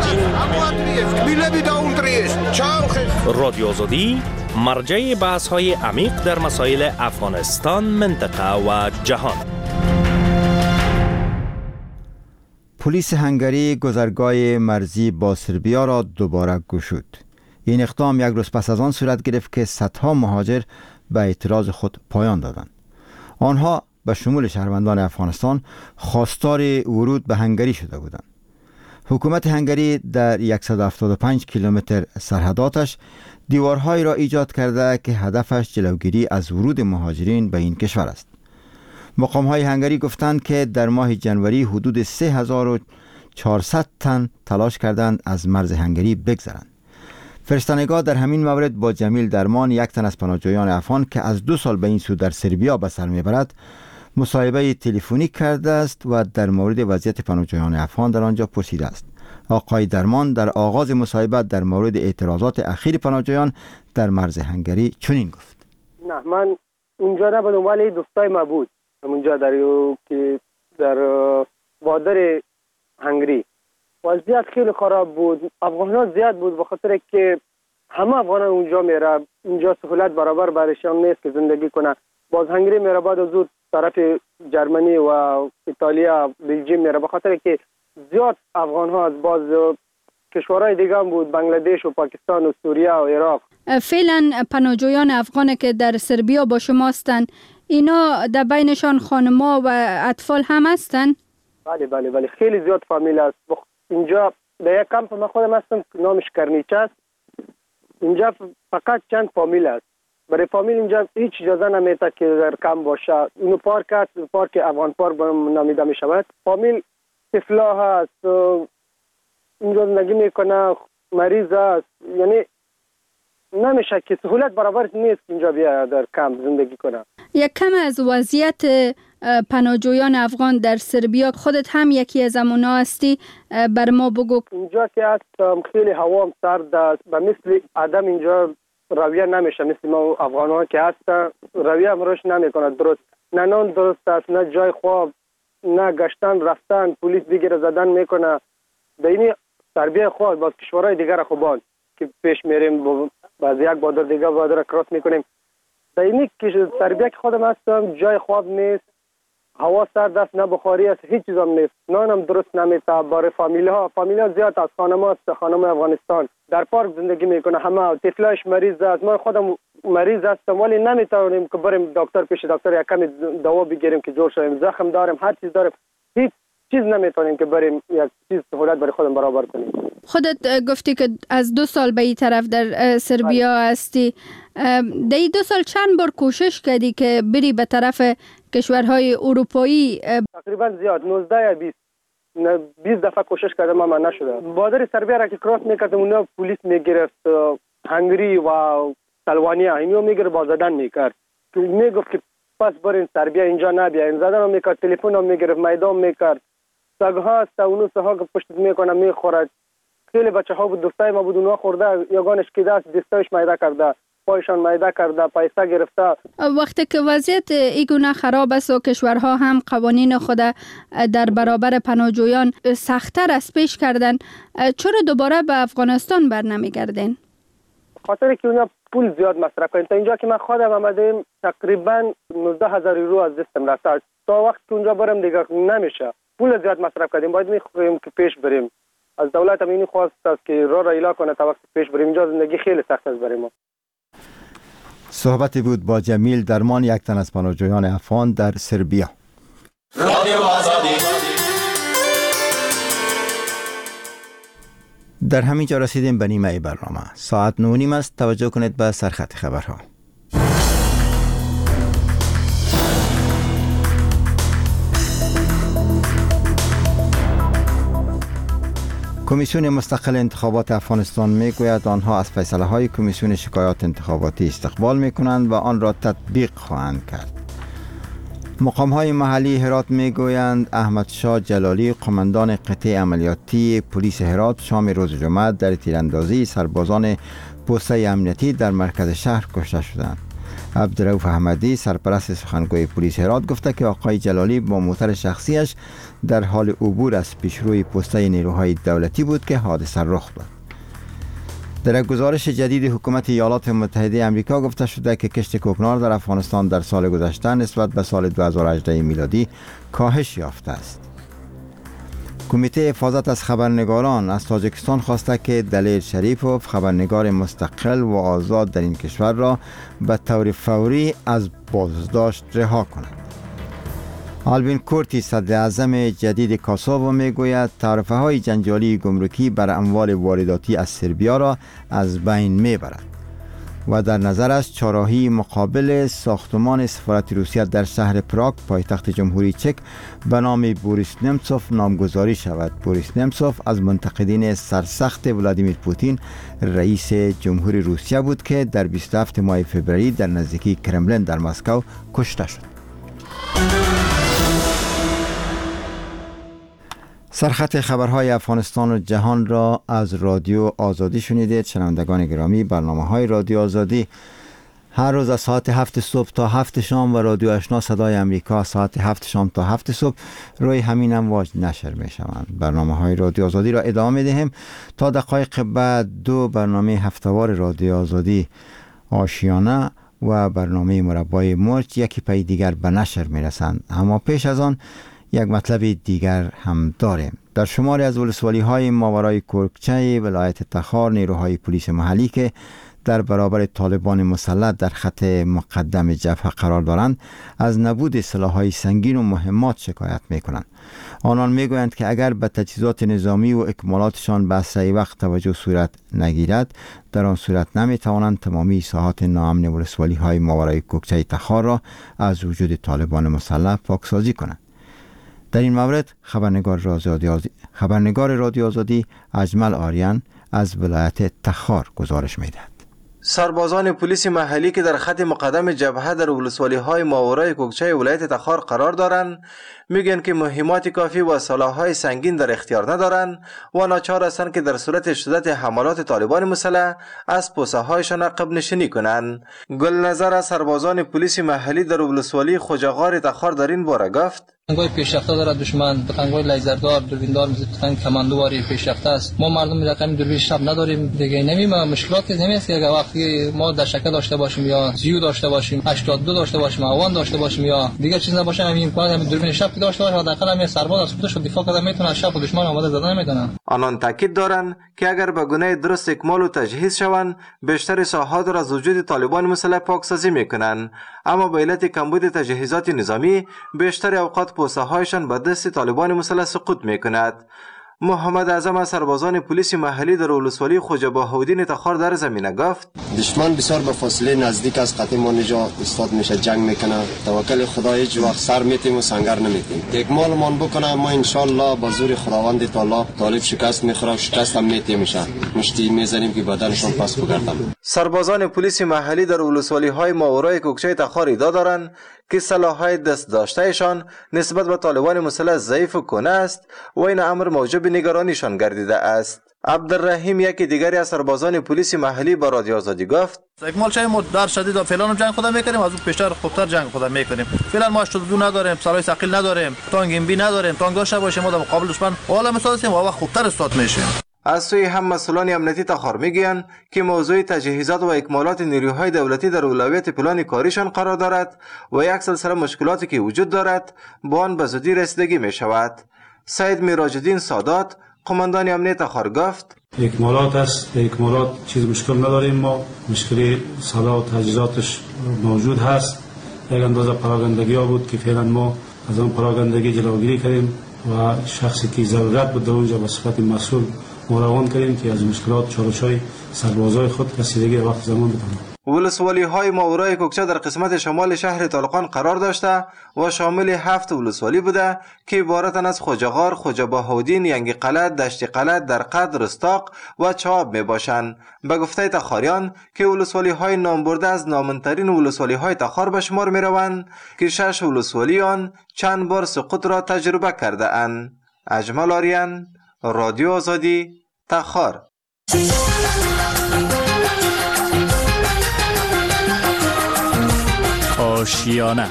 16 رادیو آزادی مرجع بحث‌های عمیق در مسائل افغانستان، منطقه و جهان. پلیس هنگری گذرگاه مرزی با سربیا را دوباره گشود. این اقدام یک روز پس از آن صورت گرفت که صدها مهاجر به اعتراض خود پایان دادند. آنها به شمول شهروندان افغانستان خواستار ورود به هنگری شده بودند. حکومت هنگری در 175 کیلومتر سرحداتش دیوارهایی را ایجاد کرده که هدفش جلوگیری از ورود مهاجرین به این کشور است. مقام‌های هنگری گفتند که در ماه جنوری حدود 3400 تن تلاش کردند از مرز هنگری بگذرند. فرستندگاه در همین مورد با جمیل درمان، یک تن از پناهجویان افغان که از 2 سال به این سو در سربیا به سر میبرد، مصاحبه تلفنی کرده است و در مورد وضعیت پناهجویان افغان در آنجا پرسیده است. آقای درمان در آغاز مصاحبه در مورد اعتراضات اخیر پناهجویان در مرز هنگری چنین گفت: نه، من اونجا نه، به دنبال دوستای ما بود. اونجا در بادر هنگری وضعیت خیلی خراب بود. افغان‌ها زیاد بود، به خاطر که همه افغان‌ها اونجا میره. اونجا سهولت برابر برایشان نیست که زندگی کنه. باز هنگری میره، بعد از اون طرف جرمنی و ایتالیا، بلژیم میره، به خاطر که زیاد افغان‌ها از باز کشورهای دیگه هم بود، بنگلادش و پاکستان و سوریه و عراق. فعلا پناهجویان افغان که در سربیا با شما هستند، اینا در بینشان خانم‌ها و اطفال هم هستند؟ بله خیلی زیاد فامیل است. اینجا در یک کمپ ما خودم هستم که نامش کرنیچه است. اینجا فقط چند فامیل است. برای فامیل اینجا هیچ اجازه نمیده که در کمپ باشه. اینو پارک است، پارک افغان پارک نامیده می شود. فامیل طفلا هست، اینجا زندگی میکنه، مریض است. یعنی نمیشه که سهولت برابر نیست اینجا بیا در کمپ زندگی کنه. یک کم از وضعیت پناهجویان افغان در سربیا، خودت هم یکی از امونا هستی، بر ما بگو. اینجا که هستم خیلی هوا سرد است، به مثل آدم اینجا رویه نمیشه، مثل ما افغان‌ها که هستن رویه امروش نمیکنه درست. نه نان درست است، نه جای خواب، نه گشتن رفتن، پلیس بگیره زدن میکنه. در این تربیه خود باز کشورهای دیگر خوبان که پیش میریم، باز یک بادر دیگه بادر کراس میکنیم. در این تربیه که خودم هستم جای خواب نیست، هوا سرد است، نه بخاری است، هیچ چیز هم نیست. نان هم درست نمیشه. برای فامیل‌ها زیاد از خانم افغانستان در پارک زندگی میکنه، همه طفلایش مریض است. من خودم مریض هستم ولی نمیتونیم که بریم دکتر پیش دکتر یک کمی دوا بگیریم که جور شویم. زخم داریم، هر چیز داریم، هیچ چیز نمیتونیم که بریم یک چیز سهولت برای خودم برابر کنیم. خودت گفتی که از 2 سال به این طرف در سربیا هستی. در 2 سال چند بار کوشش کردی که بری به طرف کشورهای اروپایی؟ تقریبا زیاد، 19 یا 20 دفعه کوشش کردم اما نشده. بادر سربیا را که کراس میکردم اونا پلیس میگرفت، هنگری و سلوانیا اینو میگرفت، بازدن میکرد. میگفت که پس برین سربیا، اینجا نبیاین. زدن هم میکرد، تلفن هم میگرفت، میدان میکرد. سگ‌ها هست اونو سها که پشت میکنه میخورد. خیلی بچه‌ها بود، دوستای ما بود، اونها خورده، یگانش که دست دستش میده کرده، پایشان میده کرده، پیسه گرفته. وقتی که وضعیت اینگونه خراب است و کشورها هم قوانین خود در برابر پناهجویان سخت‌تر از پیش کردن، چرا دوباره به افغانستان برنمیگردین؟ خاطر که اونها پول زیاد مصرف کنن. تا اینجا که من خودم آمدیم تقریبا 19,000 یورو از دستم رفت. تا وقت که اونجا برم دیگه نمیشه. پول زیاد مصرف کردیم، باید میخوایم که پیش بریم. از دولت هم اینی خواست است که راه را ایلا کنه تا وقت پیش بریم. اینجا زندگی خیلی سخت است برای ما. صحبتی بود با جمیل درمان، یک تن از پناهجویان افغان در سربیا. در همین جا رسیدیم به نیمه برنامه. ساعت 9:30 است. توجه کنید به سرخط خبرها. کمیسیون مستقل انتخابات افغانستان میگوید آنها از فیصله های کمیسیون شکایات انتخاباتی استقبال میکنند و آن را تطبیق خواهند کرد. مقام های محلی هرات میگویند احمد شاه جلالی قماندان قطعه عملیاتی پلیس هرات شام روز جمعه در تیراندازی سربازان پست امنیتی در مرکز شهر کشته شدند. عبدالرؤوف احمدی سرپرست سخنگوی پلیس هرات گفته که آقای جلالی با موتر شخصیش در حال عبور از پیشروی پسته نیروهای دولتی بود که حادثه رخ داد. در یک گزارش جدید حکومت ایالات متحده آمریکا گفته شده که کشت کوکنار در افغانستان در سال گذشته نسبت به سال 2018 میلادی کاهش یافته است. کمیته حفاظت از خبرنگاران از تاجیکستان خواسته که دلیر شریفوف خبرنگار مستقل و آزاد در این کشور را به طور فوری از بازداشت رها کند. آلبین کورتی صدر اعظم جدید کاساوو میگوید تعرفه های جنجالی گمرکی بر اموال وارداتی از سربیا را از بین میبرد و در نظرش چهارراهی مقابل ساختمان سفارت روسیه در شهر پراگ پایتخت جمهوری چک به نام بوریس نمتسوف نامگذاری شود. بوریس نمتسوف از منتقدین سرسخت ولادیمیر پوتین رئیس جمهوری روسیه بود که در 27 ماه فوریه در نزدیکی کرملین در مسکو کشته شد. سرخط خبرهای افغانستان و جهان را از رادیو آزادی شنیدید. شنوندگان گرامی، برنامه‌های رادیو آزادی هر روز از ساعت 7 صبح تا 7 شام و رادیو آشنا صدای امریکا ساعت 7 شام تا 7 صبح روی همین امواج نشر می شوند. برنامه‌های رادیو آزادی را ادامه دهیم تا دقایق بعد. دو برنامه هفته‌وار رادیو آزادی آشیانه و برنامه مربای مرچ یکی پی دیگر به نشر می رسند. اما پیش از آن یک مطلب دیگر هم داریم. در شماری از ولسوالی‌های ماورای کرکچه ولایت تخار نیروهای پلیس محلی که در برابر طالبان مسلط در خط مقدم جبهه قرار دارند از نبود سلاح‌های سنگین و مهمات شکایت می‌کنند. آنان می‌گویند که اگر به تجهیزات نظامی و اکمالاتشان به اسرع وقت توجه صورت نگیرد در آن صورت نمی‌توانند تمامی ساحات ناامن ولسوالی‌های ماورای کرکچه تخار را از وجود طالبان مسلط پاکسازی کنند. در این مورد خبرنگار رادیو آزادی اجمل آریان از ولایت تخار گزارش می‌دهد. سربازان پلیس محلی که در خط مقدم جبهه در ولسوالی‌های ماورای کوکچه ولایت تخار قرار دارند میگن که مهمات کافی و سلاح‌های سنگین در اختیار ندارند و ناچار هستند که در صورت شدت حملات طالبان مسلح از پوسته‌هایشان عقب نشینی کنند. گلنظر از سربازان پلیس محلی در ولسوالی خوجاغار تخار در این باره گفت: پتنگ‌های پیشرفته دارد دشمن، پتنگ‌های لیزردار، دوربیندار، پتنگ کماندواری پیشرفته است. ما مردم رقم دوربین شب نداریم دیگه. نمی‌دونم مشکلاتی نمی‌است که وقتی ما در شکل داشته باشیم یا زیو داشته باشیم، 82 داشته باشیم، اوان داشته باشیم یا دیگه چیز نباشه، همین امکان همین دوربین شب داشته باشه، حداقل همین سرباز از خودش دفاع کنه میتونه از شب دشمن آماده زدن نمیتونه. آنان تاکید دارند که اگر به گونه درست اکمال و تجهیز شوند بیشتر ساحات را از وجود طالبان مسلح پاکسازی میکنند، اما به علت کمبود تجهیزات نظامی بیشتر اوقات پوسته‌هایشان به دست طالبان مسلح سقوط میکند. محمد اعظم از سربازان پلیس محلی در ولسوالی خوجا بهاءالدین تخار در زمینه گفت: دشمن بسیار به فاصله نزدیک از خط ما نجا استاد میشه، جنگ میکنه. توکل خدا هیچ وقت سر میتیم و سنگر نمیتیم. اکمالمان بکنه ما ان شاء الله با زور خداوند تعالی طالب شکست میخوره و شکست هم میتیم میشه. مشتی میزنیم که بدنشون پس بگردن. سربازان پلیس محلی در ولسوالی های ماورای کوکچه تخار ادعا دارند که سلاح‌های دست داشتهشان نسبت به طالبان مسلح ضعیف و کهنه است و این امر موجب نگرانیشان گردیده است. عبدالرحیم یکی دیگری از سربازان پلیس محلی با رادیو آزادی گفت: اکمال چه ما در شدید فعلا جنگ خود میکنیم، از اون پیشتر خوبتر جنگ خود میکنیم. فعلا ما 82 نداریم، سلاح ثقیل نداریم، تانک ام بی نداریم. تانک داشته باشیم ما در مقابل دشمن حالا مثلا هستیم و خوبتر استاد میشیم. از سوی هم مسئولان امنیتی تخار میگویند که موضوع تجهیزات و اکمالات نیروهای دولتی در اولویت پلان کاریشان قرار دارد و یک سلسله مشکلاتی که وجود دارد با آن به زودی رسیدگی می شود. سید میراج الدین سادات قماندان امنیت تخار گفت اکمالات است، اکمالات چیز مشکل نداریم، ما مشکلی سلاح و تجهیزاتش موجود هست. یک اندازه پراگندگی ها بود که فعلا ما از آن پراگندگی جلوگیری کردیم و شخصی که ضرورت بود در اونجا به صفت مسئول مراقبت کردیم که از مشکلات چالش‌های سربازای خود رسیدگی وقت زمان بکنیم. ولسوالی های ماورای کوکچه در قسمت شمال شهر طالقان قرار داشته و شامل 7 ولسوالی بوده که عبارتند از خوجغار، خوجه بهاودین، ینگ قلعه، دشت قلعه، درقد، رستاق و چاب می باشند. به گفته تخاریان که ولسوالی های نامبرده از نامنترین ولسوالی های تخار به شمار می روند که 6 ولسوالی آن چند بار سقوط را تجربه کرده اند. اجمل آریان، رادیو آزادی، تخار. آشیانه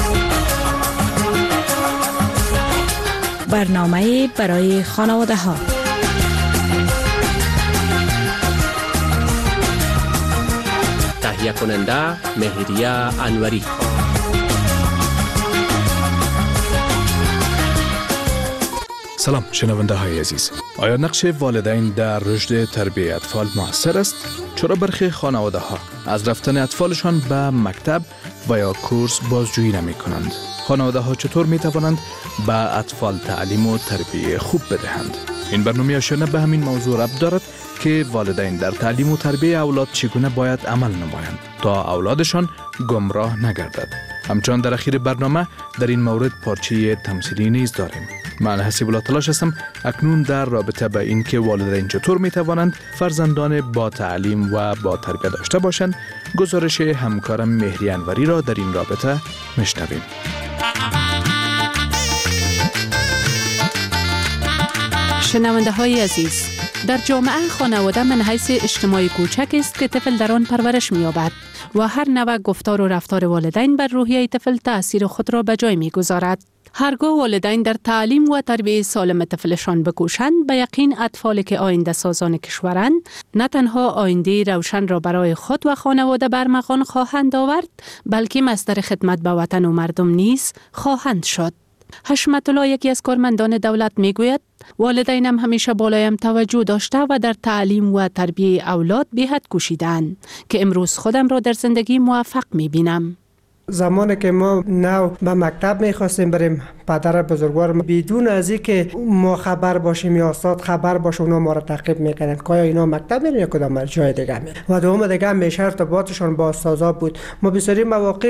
برنامه برای خانواده ها. تهیه کننده مهریه انوری. سلام شنونده های عزیز. آیا نقش والدین در رشد تربیت اطفال موثر است؟ چرا برخی خانواده ها از رفتن اطفالشان به مکتب و یا کورس بازجویی نمی کنند؟ خانواده ها چطور می توانند به اطفال تعلیم و تربیت خوب بدهند؟ این برنامه آشیانه به همین موضوع ربط دارد که والدین در تعلیم و تربیت اولاد چگونه باید عمل نمایند تا اولادشان گمراه نگردد. همچنان در اخیر برنامه در این مورد پارچه تمثیلی نیز داریم. من حسیب الله تلاش هستم اکنون در رابطه به این که والدین چطور می توانند فرزندان با تعلیم و با تربیت داشته باشند گزارش همکارم مهری انوری را در این رابطه میشنویم. شنونده های عزیز، در جامعه خانواده من حیث اجتماعی کوچک است که طفل در آن پرورش می‌یابد و هر نوع گفتار و رفتار والدین بر روحیه طفل تأثیر خود را به جای می‌گذارد. هرگاه والدین در تعلیم و تربیت سالم طفلشان بکوشند، به یقین اطفالی که آینده سازان کشورند نه تنها آینده روشن را برای خود و خانواده برمغان خواهند آورد، بلکه مصدر خدمت به وطن و مردم نیز خواهند شد. حشمت الله، یکی از کارمندان دولت، میگوید والدینم همیشه بالایم توجه داشته و در تعلیم و تربیت اولاد به حد کوشیدند که امروز خودم را در زندگی موفق میبینم. زمانی که ما نو به مکتب میخواستیم بریم، پدر بزرگوار بدون از اینکه ما خبر باشیم یا استاد خبر باشه اونا ما را تعقیب میکردن که آیا اینا مکتب میرن یا کدام جای دیگه میرن و دوم دیگه همیشه ارتباطشون با استادا بود. ما بسیاری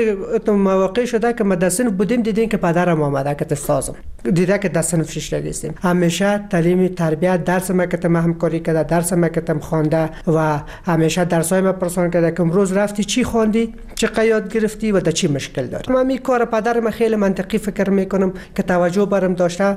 مواقع شده که ما در صنف بودیم دیدیم که پدرم آمده که استادم دیده که در صنف شش هستیم. همیشه تعلیم تربیت درس مکتب همکاری کرده، درس مکتب خوانده و همیشه درسای ما پرسان کرده که امروز رفتی چی خواندی، چه یاد گرفتی و در چی مشکل داری. من می کار پدرم خیلی منطقی فکر میکنم که توجه برم داشته،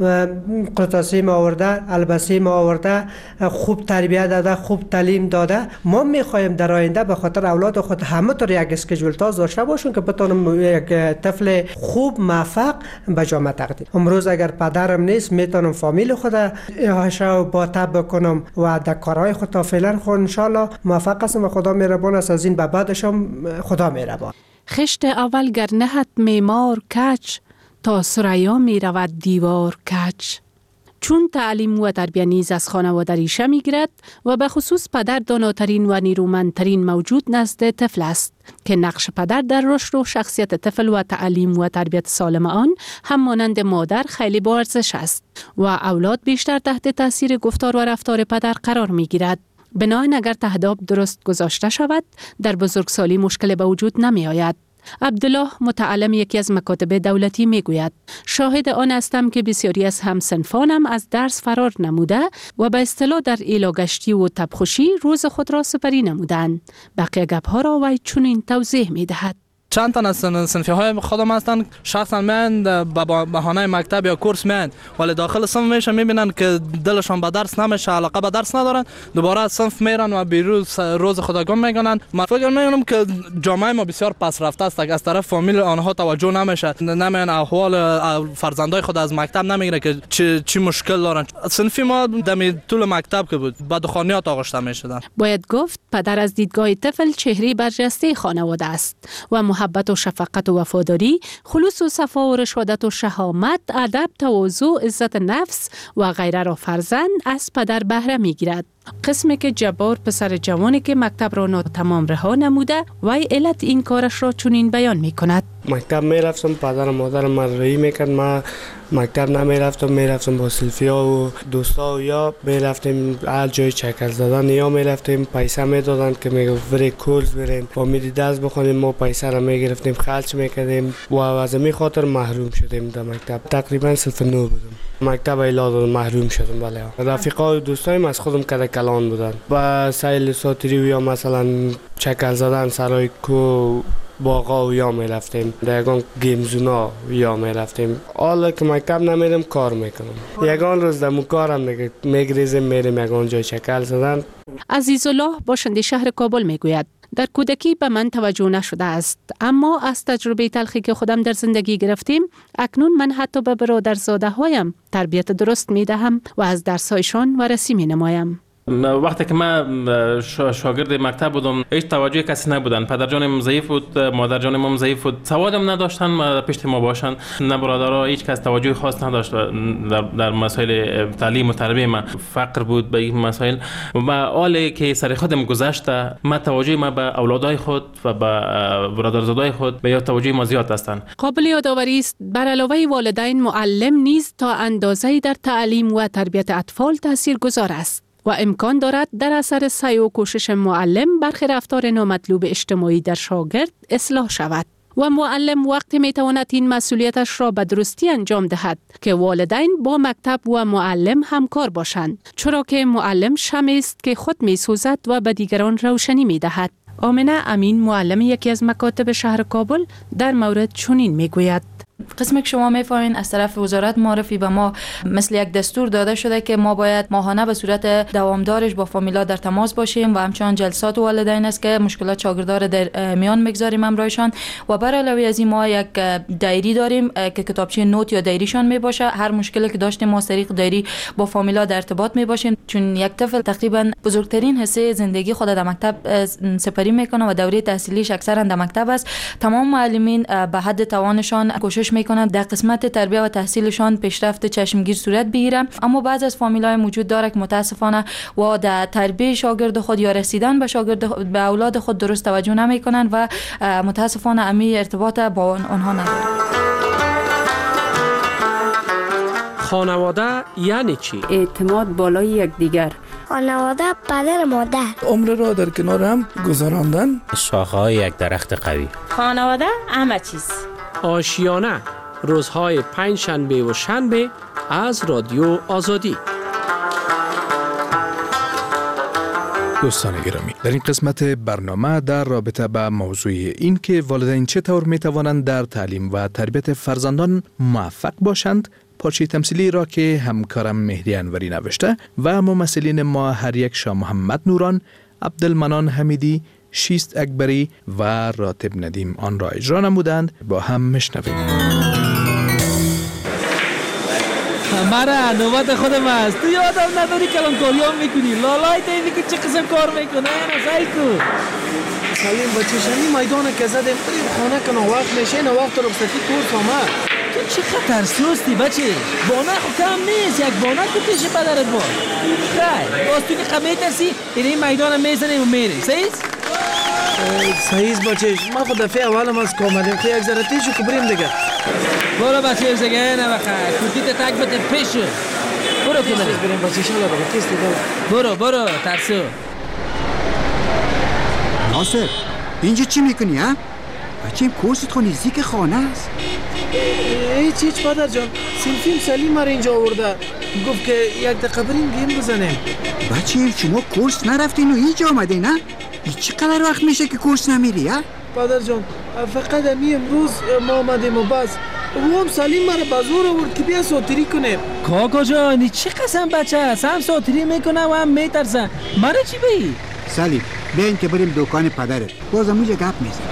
قرطاسی ما آورده، البسی ما آورده، خوب تربیت داده، خوب تعلیم داده. ما میخوایم در آینده به خاطر اولاد خود همه طور یک اسکیجول تاز داشته باشیم که بتونم یک طفل خوب موفق به جامعه تقدیم. امروز اگر پدرم نیست میتونم فامیل خود احاطه با تب کنم و در کارهای خود تا فعلا خود ان شاء الله موفق هستم و خدا مهربان است. از این به بعدشم خدا مهربان. خشت اول گر نهد معمار کج، تا ثریا می رود دیوار کج. چون تعلیم و تربیت نیز از خانواده ریشه می گیرد و به خصوص پدر داناترین و نیرومندترین موجود نزد طفل است که نقش پدر در رشد و شخصیت طفل و تعلیم و تربیت سالم آن هم مانند مادر خیلی با ارزش است و اولاد بیشتر تحت تاثیر گفتار و رفتار پدر قرار می گیرد. بنابراین اگر تهداب درست گذاشته شود در بزرگسالی مشکل به وجود نمی آید. عبدالله متعلم یکی از مکاتب دولتی می گوید شاهد آن هستم که بسیاری از همسنفانم از درس فرار نموده و به اصطلاح در ایلاگشتی و تبخوشی روز خود را سپری نمودند. بقیه گپ‌ها را وی چنین توضیح می دهد. چند تن از صنفی های خودم هستن شخصا من به بهانه مکتب یا کورس میان ولی داخل صنف میشن میبینن که دلشان به درس نمیشه، علاقه به درس ندارن، دوباره از صنف میرن و بیروز روز خود گم میکنن. من فکر میکنم که جامعه ما بسیار پس رفته است، از طرف فامیل آنها توجه نمیشه، نمیان احوال فرزندای خود از مکتب نمیگیره که چی مشکل دارن. صنفی ما دمی طول مکتب که بود با دخانیات آغشته میشدن. باید گفت پدر از دیدگاه طفل چهره برجسته خانواده است و محبت و شفقت و وفاداری، خلوص و صفا و رشادت و شهامت، ادب، تواضع، عزت نفس و غیره را فرزند از پدر بهره میگیرد. قسمی که جبار پسر جوانی که مکتب را ناتمام رها نموده و علت این کارش را چنین بیان میکند. مکتب میرفتم، پدر و مادرم مرایی میکرد، ما مکتب میرفتم با سلفیا و دوستا و یا میرفتیم هر جای چکر زدن یا میرفتیم پیسه میدادن که میگفت بری کورس برین با میدی دست بخونیم، ما پیسه را میگرفتیم خرج میکردیم و از این خاطر محروم شدیم در مکتب. تقریبا صرف 9 بودم مکتب ایلا محروم شدم. بله رفیقا و دوستایم از خودم کده کلان بودن با سیل ساتری و یا مثلا چکر زدن سرای کو باغا و یا میرفتیم دیگان گیمزونا یا میرفتیم. حالا که مکتب نمیرم کار میکنم، یگان روز دمو کارم دیگه میگریزیم میریم یگان جای چکر زدن. عزیزالله باشنده شهر کابل میگوید در کودکی به من توجه نشده است، اما از تجربه تلخی که خودم در زندگی گرفتیم اکنون من حتی به برادرزاده هایم تربیت درست می دهم و از درس هایشان وارسی می نمایم. وقتی که من شاگرد مکتب بودم هیچ توجه کسی نبودن، پدر جانم ضعیف بود، مادر جانم ضعیف بود، سوادم نداشتن پشت ما باشن، نه برادرها هیچ کس توجه خاص نداشت در مسائل تعلیم و تربیت. من فقر بود به این مسائل و حالی که سر خودم گذشته من توجه ما به اولادای خود و به برادرزادای خود به توجه ما زیاد هستند. قابل یادآوری است بر علاوه والدین معلم نیز تا اندازه‌ای در تعلیم و تربیت اطفال تاثیرگذار است و امکان دارد در اثر سعی و کوشش معلم برخی رفتار نامطلوب اجتماعی در شاگرد اصلاح شود و معلم وقتی میتواند این مسئولیتش را به درستی انجام دهد که والدین با مکتب و معلم همکار باشند، چرا که معلم شمعی است که خود میسوزد و به دیگران روشنی میدهد. آمنه امین معلم یکی از مکاتب شهر کابل در مورد چنین میگوید: قسمی که شما میفهمین از طرف وزارت معرفی به ما مثل یک دستور داده شده که ما باید ماهانه به صورت دوامدارش با فامیلا در تماس باشیم و همچنان جلسات والدین است که مشکلات شاگردا را در میان میگذاریم همراهشان و بر علاوه از این ما یک دایری داریم که کتابچه نوت یا دایریشان می باشه. هر مشکلی که داشتیم ما از طریق دایری با فامیلا در ارتباط می باشیم، چون یک طفل تقریبا بزرگترین حصه زندگی خود در مکتب سپری میکنه و دوره تحصیلیش اکثرا در مکتب است. تمام معلمین به حد توانشان کوشش میکنند در قسمت تربیت و تحصیلشان پیشرفت چشمگیر صورت بگیره، اما بعض از فامیلای موجود داره که متاسفانه و در تربیت شاگرد خود یا رسیدن به اولاد خود درست توجه نمیکنند و متاسفانه امی ارتباط با آنها نداره. خانواده یعنی چی؟ اعتماد بالای یکدیگر. خانواده پدر مادر. عمر را در کنار هم گذراندن. شاخه‌های یک درخت قوی. خانواده همه چیز. آشیانه روزهای 5 شنبه و شنبه از رادیو آزادی. دوستان گرامی، در این قسمت برنامه در رابطه با موضوع این که والدین چطور می توانند در تعلیم و تربیت فرزندان موفق باشند، پارچه تمثیلی را که همکارم مهدی انوری نوشته و ممثلین ما هر یک شاه محمد نوران، عبدالمنان حمیدی، شیست اکبری و راتب ندیم آن را اجرا نمودند. با هم میشنویم. مرا نوبت خودم است. تو یادم نداری کلانکاری هم میکنی؟ لالای دیدی که چه قسم کار میکنه؟ نه سعی سلیم بچه شمی میدان که زدیم خانه کنه وقت میشه نه وقت رو بستی کورس آمد. تو چه خطر سوستی بچه؟ بانه خو کم نیست، یک بانه تو پیش پدرت بود. خیر باز تو که قبه ترسی این میدان میزنیم و میریم. صحیح بچه، ما خود دفعه اولم از کامدیم که یک ذره تیشو که بریم دیگه. برو بچه زگه نبخیر کودیت تک بده پیشو. برو که بریم بچه شالا بگه کستی برو ترسو. ناصر اینجا چی میکنی ها؟ بچه این کورست خو نزدیک خانه است. هیچ پدر جان، سلفیم سلیم مر اینجا آورده، گفت که یک دقیقه بریم گیم بزنیم. بچه شما کورس نرفتین و اینجا آمدین ها؟ چقدر وقت میشه که کورس نمیری ها؟ پدر جان فقط امی امروز ما آمدیم و بس او هم سلیم مرا بزور آورد که بیا ساتری کنیم. کاکا جان چه قسم بچه است، هم ساتری میکنه و هم میترسه. مرا چی بی؟ سلیم بیاین که بریم دکان پدرت، باز اموجه گپ میزن.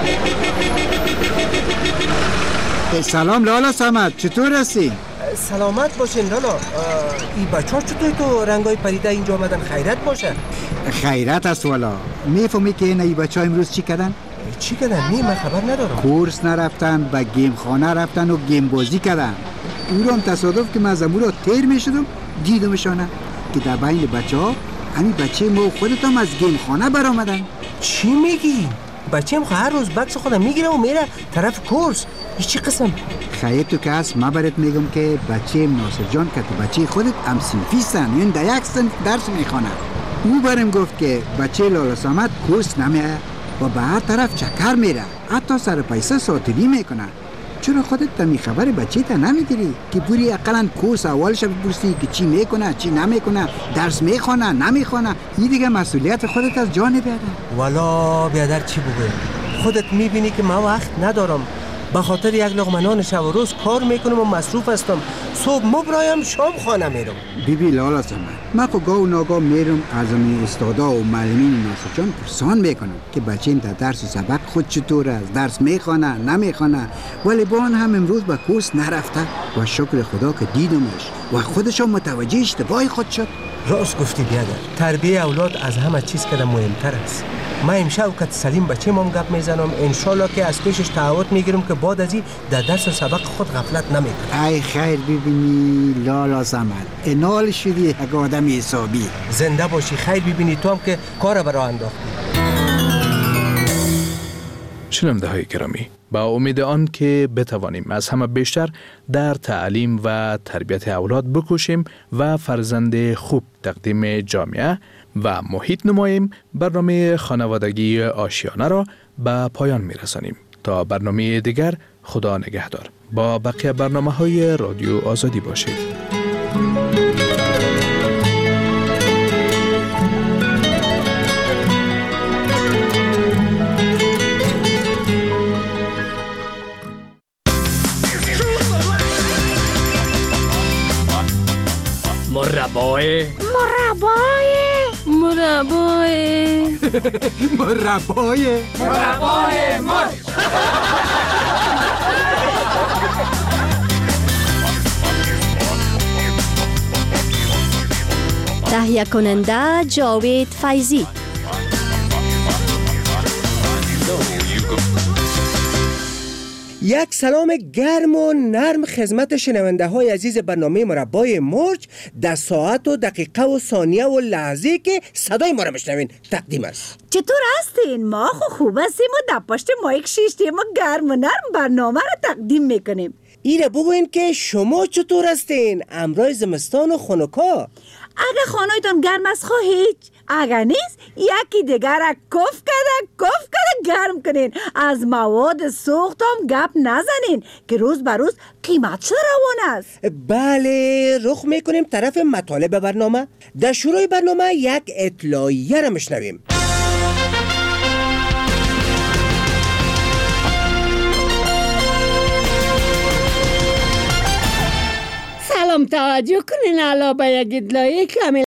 سلام لالا سمت، چطور هستی؟ سلامت باشین لالا. این بچه ها چطور تو رنگای پریده اینجا آمدن؟ خیرت باشه. خیرت است والا. میفهمی که این بچه ها امروز چی کردن؟ چی کردن؟ من خبر ندارم. کورس نرفتن، به گیم خانه رفتن و گیم بازی کردن. او رو هم تصادف که من از امور تیر میشدم دیدمشانه که در بین بچه ها همین بچه ما خودت هم از گیم خانه برآمدن. چی میگی؟ بچه هم هر روز بکس خودم میگیره و میره طرف کورس. این چی قسم؟ خیر تو که هست من برات میگم که بچه ناصر جان که تو بچه خودت هم صنفیستن، یعنی در یک صنف درس میخوانه. او برم گفت که بچه لالا سمت کورس نمیه و به هر طرف چکر میره، حتی سر پیسه ساتری میکنه. چرا خودت تمی خبر بچه تا نمیگیری که پوری اقلا کورس اولش بپرسی که چی میکنه چی نمیکنه، درس میخونه نمیخونه؟ این دیگه مسئولیت خودت از جان بیادر. والا بیادر چی بگه؟ خودت میبینی که من وقت ندارم، به خاطر یک لقمه نان شب و روز کار میکنم و مصروف هستم. صبح مبرایم شام خانه میرم. بیبی لالا سمت من خو گاه و ناگاه میرم از امی استادا و معلمین ناصر جان پرسان میکنم که بچه‌م در درس و سبق خود چطور است، درس میخونه نمیخونه، ولی با آن هم امروز به کورس نرفته و شکر خدا که دیدمش و خودش هم متوجه اشتباه خود شد. راست گفتی بیادر، تربیه اولاد از همه چیز که مهمتر است. من امشب که سلیم بچه مام گپ میزنم، انشالله که از پیشش تعهد میگیرم که بعد از این در درس و سبق خود غفلت نمیکنه. ای خیر ببینی لالا سمت انال شدی یک آدم حسابی. زنده باشی. خیر ببینی تو هم که کار برای انداختی. شنونده های گرامی، با امید آن که بتوانیم از همه بیشتر در تعلیم و تربیت اولاد بکوشیم و فرزند خوب تقدیم جامعه و محیط نماییم، برنامه خانوادگی آشیانه را به پایان می رسانیم. تا برنامه دیگر خدا نگهدار. با بقیه برنامه های رادیو آزادی باشید. مربای تهیه کننده جاوید فیضی. یک سلام گرم و نرم خدمت شنونده های عزیز برنامه مربای مرج در ساعت و دقیقه و ثانیه و لحظه که صدای ما را بشنوین تقدیم است. چطور هستین؟ ما خوب هستیم و در پشت مایک شیشتیم و گرم و نرم برنامه را تقدیم میکنیم. ایره بگوین که شما چطور هستین؟ امرای زمستان و خنکا. اگه خانه‌تان گرم است هیچ، اگر نیست یکی دیگر را کف کرده گرم کنین. از مواد سوخت هم گپ نزنین که روز به روز قیمتش روان است. بله، رخ میکنیم طرف مطالب برنامه. در شروع برنامه یک اطلاعیه را میشنویم. سلام، توجه کنین علاوه یک اطلاعیه که